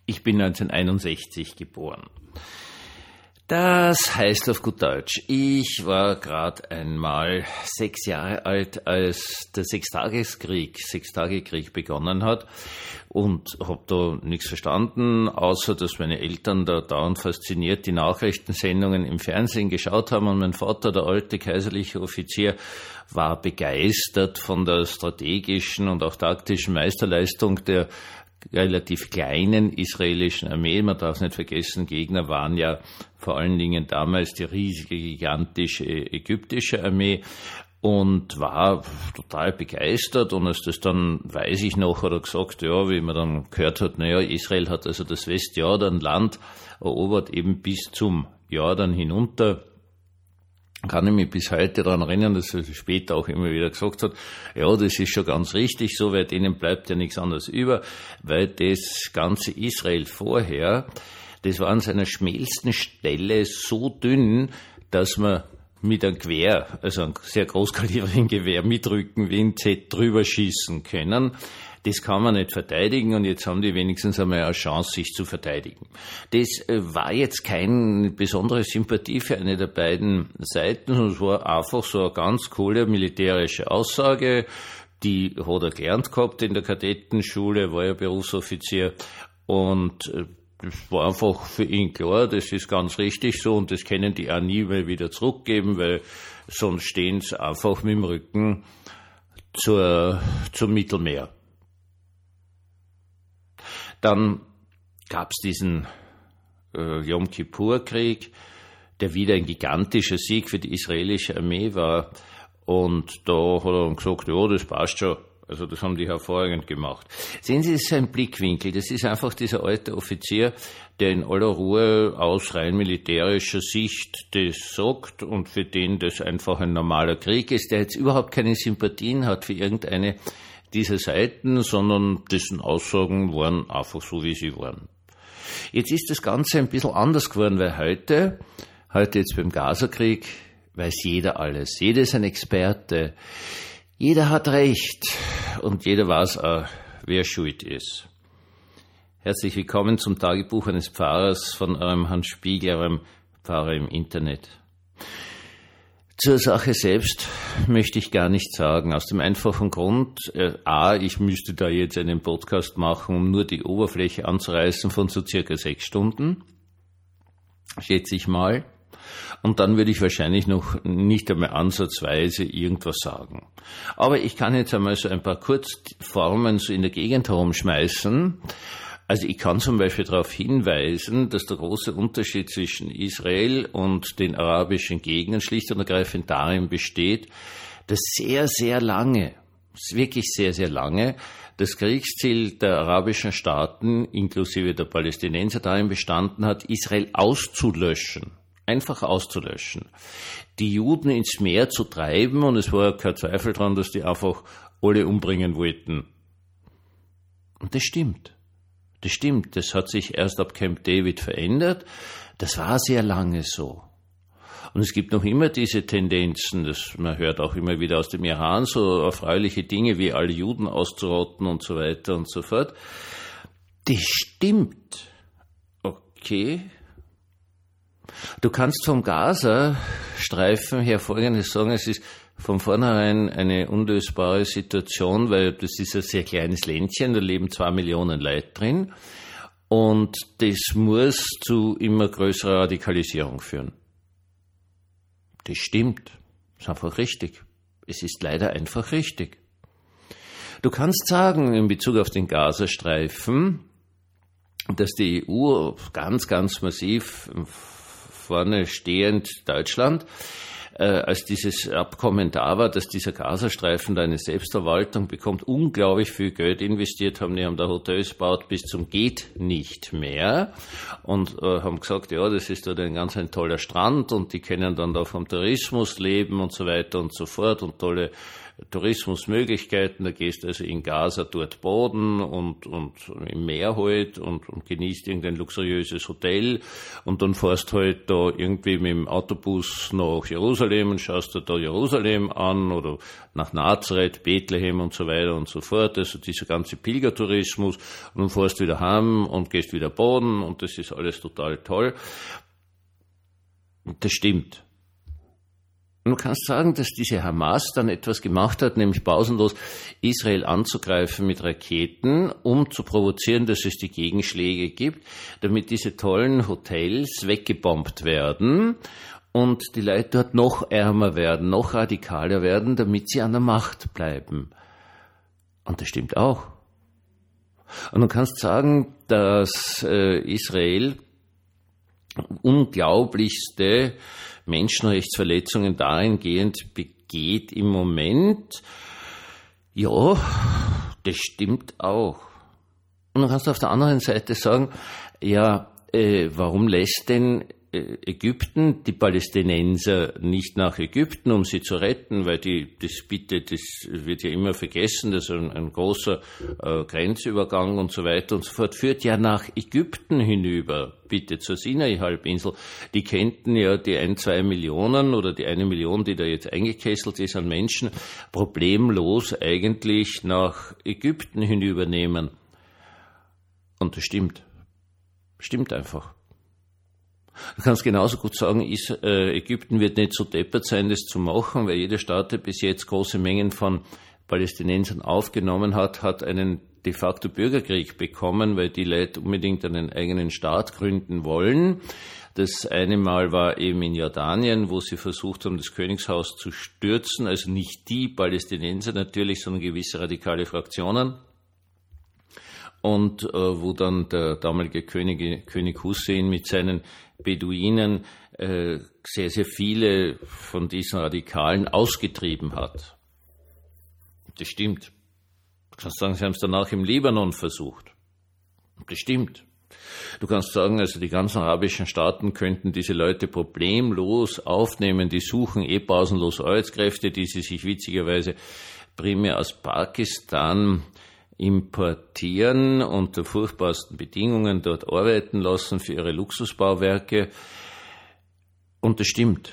Ich bin 1961 geboren. Das heißt auf gut Deutsch, ich war gerade einmal 6 Jahre alt, als der Sechstagekrieg begonnen hat und habe da nichts verstanden, außer dass meine Eltern da dauernd fasziniert die Nachrichtensendungen im Fernsehen geschaut haben und mein Vater, der alte kaiserliche Offizier, war begeistert von der strategischen und auch taktischen Meisterleistung der relativ kleinen israelischen Armee. Man darf nicht vergessen, Gegner waren ja vor allen Dingen damals die riesige, gigantische ägyptische Armee und war total begeistert. Und als das dann, weiß ich noch, hat er gesagt, ja, wie man dann gehört hat, naja, Israel hat also das Westjordanland erobert, eben bis zum Jordan hinunter. Kann ich mich bis heute daran erinnern, dass er später auch immer wieder gesagt hat, ja, das ist schon ganz richtig, so weit denen bleibt ja nichts anderes über, weil das ganze Israel vorher, das war an seiner schmälsten Stelle so dünn, dass man mit einem Gewehr, also einem sehr großkalibrigen Gewehr mit Rückenwind hätte drüber schießen können. Das kann man nicht verteidigen und jetzt haben die wenigstens einmal eine Chance, sich zu verteidigen. Das war jetzt keine besondere Sympathie für eine der beiden Seiten, sondern es war einfach so eine ganz coole militärische Aussage. Die hat er gelernt gehabt in der Kadettenschule, war ja Berufsoffizier und das war einfach für ihn klar, das ist ganz richtig so und das können die auch nie mehr wieder zurückgeben, weil sonst stehen sie einfach mit dem Rücken zum Mittelmeer. Dann gab's diesen Yom Kippur-Krieg, der wieder ein gigantischer Sieg für die israelische Armee war. Und da hat er dann gesagt, ja, das passt schon. Also das haben die hervorragend gemacht. Sehen Sie, das ist ein Blickwinkel. Das ist einfach dieser alte Offizier, der in aller Ruhe aus rein militärischer Sicht das sagt und für den das einfach ein normaler Krieg ist, der jetzt überhaupt keine Sympathien hat für irgendeine dieser Seiten, sondern dessen Aussagen waren einfach so, wie sie waren. Jetzt ist das Ganze ein bisschen anders geworden, weil heute jetzt beim Gazakrieg, weiß jeder alles. Jeder ist ein Experte. Jeder hat Recht. Und jeder weiß auch, wer schuld ist. Herzlich willkommen zum Tagebuch eines Pfarrers von eurem Hans Spiegel, eurem Pfarrer im Internet. Zur Sache selbst möchte ich gar nichts sagen, aus dem einfachen Grund, ich müsste da jetzt einen Podcast machen, um nur die Oberfläche anzureißen von so circa 6 Stunden, schätze ich mal, und dann würde ich wahrscheinlich noch nicht einmal ansatzweise irgendwas sagen. Aber ich kann jetzt einmal so ein paar Kurzformen so in der Gegend herumschmeißen. Also ich kann zum Beispiel darauf hinweisen, dass der große Unterschied zwischen Israel und den arabischen Gegnern schlicht und ergreifend darin besteht, dass sehr, sehr lange, wirklich sehr, sehr lange, das Kriegsziel der arabischen Staaten, inklusive der Palästinenser, darin bestanden hat, Israel auszulöschen. Einfach auszulöschen. Die Juden ins Meer zu treiben und es war kein Zweifel daran, dass die einfach alle umbringen wollten. Und das stimmt. Das stimmt, das hat sich erst ab Camp David verändert. Das war sehr lange so. Und es gibt noch immer diese Tendenzen, man hört auch immer wieder aus dem Iran so erfreuliche Dinge wie alle Juden auszurotten und so weiter und so fort. Das stimmt. Okay. Du kannst vom Gaza-Streifen her Folgendes sagen, es ist von vornherein eine unlösbare Situation, weil das ist ein sehr kleines Ländchen, da leben 2 Millionen Leute drin und das muss zu immer größerer Radikalisierung führen. Das stimmt, das ist einfach richtig. Es ist leider einfach richtig. Du kannst sagen, in Bezug auf den Gazastreifen, dass die EU ganz, ganz massiv vorne stehend Deutschland, als dieses Abkommen da war, dass dieser Gazastreifen da eine Selbstverwaltung bekommt, unglaublich viel Geld investiert haben. Die haben da Hotels gebaut bis zum geht nicht mehr und haben gesagt, ja, das ist da ein ganz ein toller Strand und die können dann da vom Tourismus leben und so weiter und so fort und tolle Tourismusmöglichkeiten. Da gehst also in Gaza dort baden und im Meer halt und genießt irgendein luxuriöses Hotel und dann fährst halt da irgendwie mit dem Autobus nach Jerusalem Jerusalem und schaust dir da Jerusalem an oder nach Nazareth, Bethlehem und so weiter und so fort. Also dieser ganze Pilgertourismus und dann fährst wieder heim und gehst wieder baden und das ist alles total toll. Und das stimmt. Und du kannst sagen, dass diese Hamas dann etwas gemacht hat, nämlich pausenlos Israel anzugreifen mit Raketen, um zu provozieren, dass es die Gegenschläge gibt, damit diese tollen Hotels weggebombt werden und die Leute dort noch ärmer werden, noch radikaler werden, damit sie an der Macht bleiben. Und das stimmt auch. Und du kannst sagen, dass Israel unglaublichste Menschenrechtsverletzungen dahingehend begeht im Moment. Ja, das stimmt auch. Und dann kannst du auf der anderen Seite sagen, ja, warum lässt denn Ägypten die Palästinenser nicht nach Ägypten, um sie zu retten, weil das wird ja immer vergessen, das ist ein großer Grenzübergang und so weiter und so fort, führt ja nach Ägypten hinüber, bitte zur Sinai-Halbinsel. Die könnten ja die 1-2 Millionen oder die 1 Million, die da jetzt eingekesselt ist an Menschen, problemlos eigentlich nach Ägypten hinübernehmen. Und das stimmt. Stimmt einfach. Du kannst genauso gut sagen, Ägypten wird nicht so deppert sein, das zu machen, weil jeder Staat, der bis jetzt große Mengen von Palästinensern aufgenommen hat, hat einen de facto Bürgerkrieg bekommen, weil die Leute unbedingt einen eigenen Staat gründen wollen. Das eine Mal war eben in Jordanien, wo sie versucht haben, das Königshaus zu stürzen, also nicht die Palästinenser natürlich, sondern gewisse radikale Fraktionen. Und wo dann der damalige König Hussein mit seinen Beduinen sehr, sehr viele von diesen Radikalen ausgetrieben hat. Das stimmt. Du kannst sagen, sie haben es danach im Libanon versucht. Das stimmt. Du kannst sagen, also die ganzen arabischen Staaten könnten diese Leute problemlos aufnehmen. Die suchen pausenlos Arbeitskräfte, die sie sich witzigerweise primär aus Pakistan importieren, unter furchtbarsten Bedingungen dort arbeiten lassen für ihre Luxusbauwerke. Und das stimmt.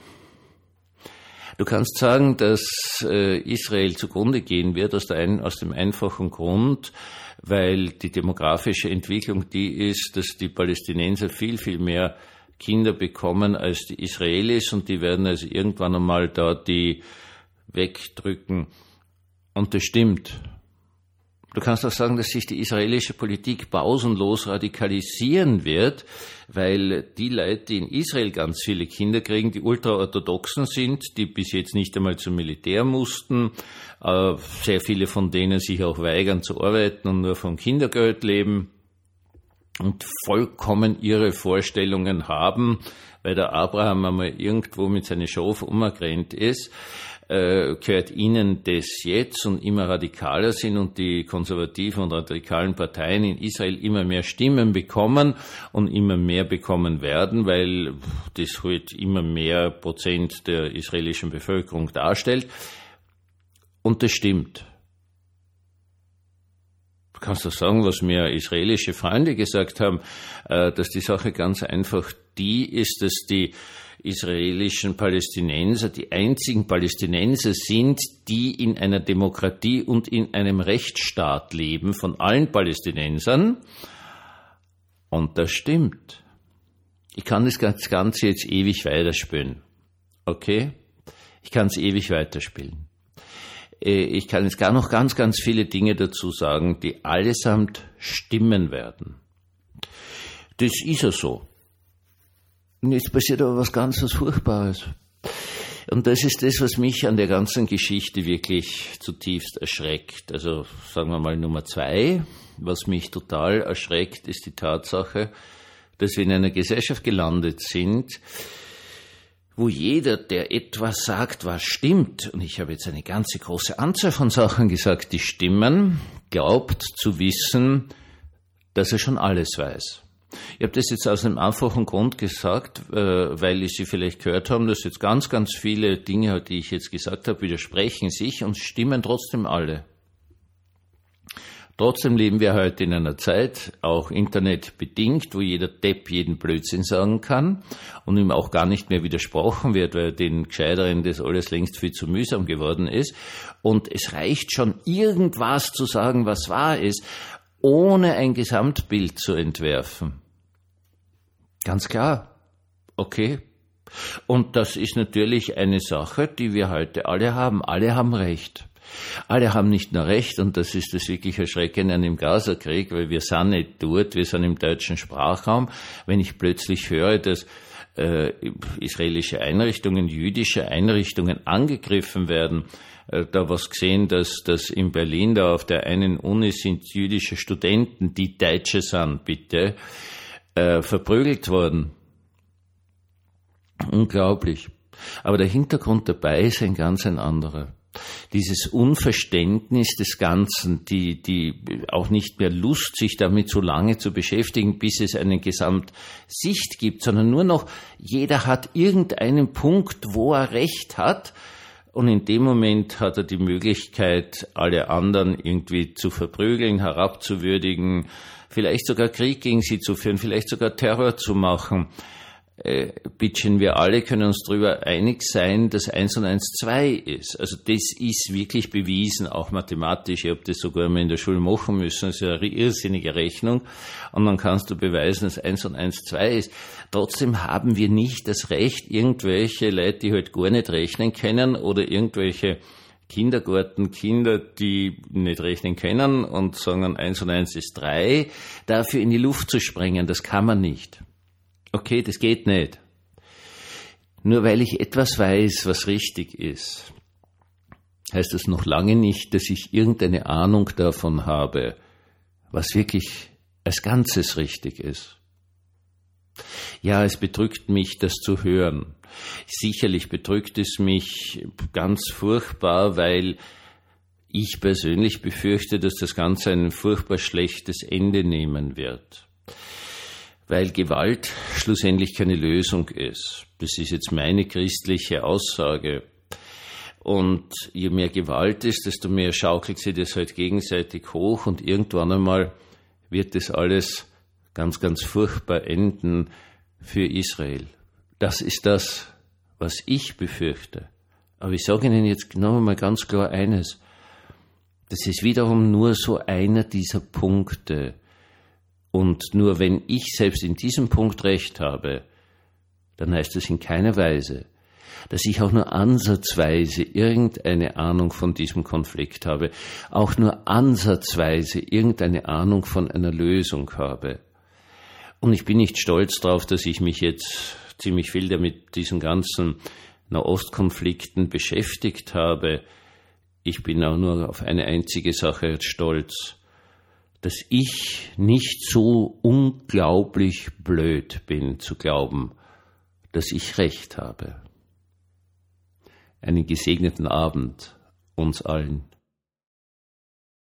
Du kannst sagen, dass Israel zugrunde gehen wird aus dem einfachen Grund, weil die demografische Entwicklung die ist, dass die Palästinenser viel, viel mehr Kinder bekommen als die Israelis und die werden also irgendwann einmal da die wegdrücken. Und das stimmt. Du kannst auch sagen, dass sich die israelische Politik pausenlos radikalisieren wird, weil die Leute, die in Israel ganz viele Kinder kriegen, die ultraorthodoxen sind, die bis jetzt nicht einmal zum Militär mussten, sehr viele von denen sich auch weigern zu arbeiten und nur vom Kindergeld leben und vollkommen ihre Vorstellungen haben, weil der Abraham einmal irgendwo mit seiner Schof umgerannt ist, gehört ihnen das jetzt und immer radikaler sind und die konservativen und radikalen Parteien in Israel immer mehr Stimmen bekommen und immer mehr bekommen werden, weil das halt immer mehr Prozent der israelischen Bevölkerung darstellt. Und das stimmt. Du kannst doch sagen, was mir israelische Freunde gesagt haben, dass die Sache ganz einfach die ist, dass die israelischen Palästinenser die einzigen Palästinenser sind, die in einer Demokratie und in einem Rechtsstaat leben, von allen Palästinensern. Und das stimmt. Ich kann das Ganze jetzt ewig weiterspielen. Okay? Ich kann es ewig weiterspielen. Ich kann jetzt gar noch ganz, ganz viele Dinge dazu sagen, die allesamt stimmen werden. Das ist ja so. Und jetzt passiert aber was ganz Furchtbares. Und das ist das, was mich an der ganzen Geschichte wirklich zutiefst erschreckt. Also sagen wir mal Nummer 2, was mich total erschreckt, ist die Tatsache, dass wir in einer Gesellschaft gelandet sind, wo jeder, der etwas sagt, was stimmt, und ich habe jetzt eine ganze große Anzahl von Sachen gesagt, die stimmen, glaubt zu wissen, dass er schon alles weiß. Ich habe das jetzt aus einem einfachen Grund gesagt, weil Sie vielleicht gehört haben, dass jetzt ganz, ganz viele Dinge, die ich jetzt gesagt habe, widersprechen sich und stimmen trotzdem alle. Trotzdem leben wir heute in einer Zeit, auch internetbedingt, wo jeder Depp jeden Blödsinn sagen kann und ihm auch gar nicht mehr widersprochen wird, weil den Gescheiteren das alles längst viel zu mühsam geworden ist. Und es reicht schon, irgendwas zu sagen, was wahr ist, ohne ein Gesamtbild zu entwerfen. Ganz klar. Okay. Und das ist natürlich eine Sache, die wir heute alle haben. Alle haben Recht. Alle haben nicht nur Recht, und das ist das wirklich Erschreckende an dem Gazakrieg, weil wir sind nicht dort, wir sind im deutschen Sprachraum. Wenn ich plötzlich höre, dass israelische Einrichtungen, jüdische Einrichtungen angegriffen werden, da was gesehen, dass in Berlin da auf der einen Uni sind jüdische Studenten, die Deutsche sind, bitte, verprügelt worden. Unglaublich. Aber der Hintergrund dabei ist ein ganz anderer. Dieses Unverständnis des Ganzen, die auch nicht mehr Lust, sich damit so lange zu beschäftigen, bis es eine Gesamtsicht gibt, sondern nur noch, jeder hat irgendeinen Punkt, wo er Recht hat, und in dem Moment hat er die Möglichkeit, alle anderen irgendwie zu verprügeln, herabzuwürdigen, vielleicht sogar Krieg gegen sie zu führen, vielleicht sogar Terror zu machen. Bitteschön, wir alle können uns darüber einig sein, dass 1 und 1 2 ist. Also das ist wirklich bewiesen, auch mathematisch. Ich habe das sogar mal in der Schule machen müssen. Das ist eine irrsinnige Rechnung. Und dann kannst du beweisen, dass 1 und 1 2 ist. Trotzdem haben wir nicht das Recht, irgendwelche Leute, die halt gar nicht rechnen können, oder irgendwelche Kindergartenkinder, die nicht rechnen können und sagen, 1 und 1 ist 3, dafür in die Luft zu sprengen. Das kann man nicht. Okay, das geht nicht. Nur weil ich etwas weiß, was richtig ist, heißt das noch lange nicht, dass ich irgendeine Ahnung davon habe, was wirklich als Ganzes richtig ist. Ja, es bedrückt mich, das zu hören. Sicherlich bedrückt es mich ganz furchtbar, weil ich persönlich befürchte, dass das Ganze ein furchtbar schlechtes Ende nehmen wird. Weil Gewalt schlussendlich keine Lösung ist. Das ist jetzt meine christliche Aussage. Und je mehr Gewalt ist, desto mehr schaukelt sie das halt gegenseitig hoch, und irgendwann einmal wird das alles ganz, ganz furchtbar enden für Israel. Das ist das, was ich befürchte. Aber ich sage Ihnen jetzt noch einmal ganz klar eines. Das ist wiederum nur so einer dieser Punkte. Und nur wenn ich selbst in diesem Punkt Recht habe, dann heißt es in keiner Weise, dass ich auch nur ansatzweise irgendeine Ahnung von diesem Konflikt habe, auch nur ansatzweise irgendeine Ahnung von einer Lösung habe. Und ich bin nicht stolz darauf, dass ich mich jetzt ziemlich viel damit diesen ganzen Nahostkonflikten beschäftigt habe. Ich bin auch nur auf eine einzige Sache jetzt stolz, dass ich nicht so unglaublich blöd bin zu glauben, dass ich Recht habe. Einen gesegneten Abend uns allen.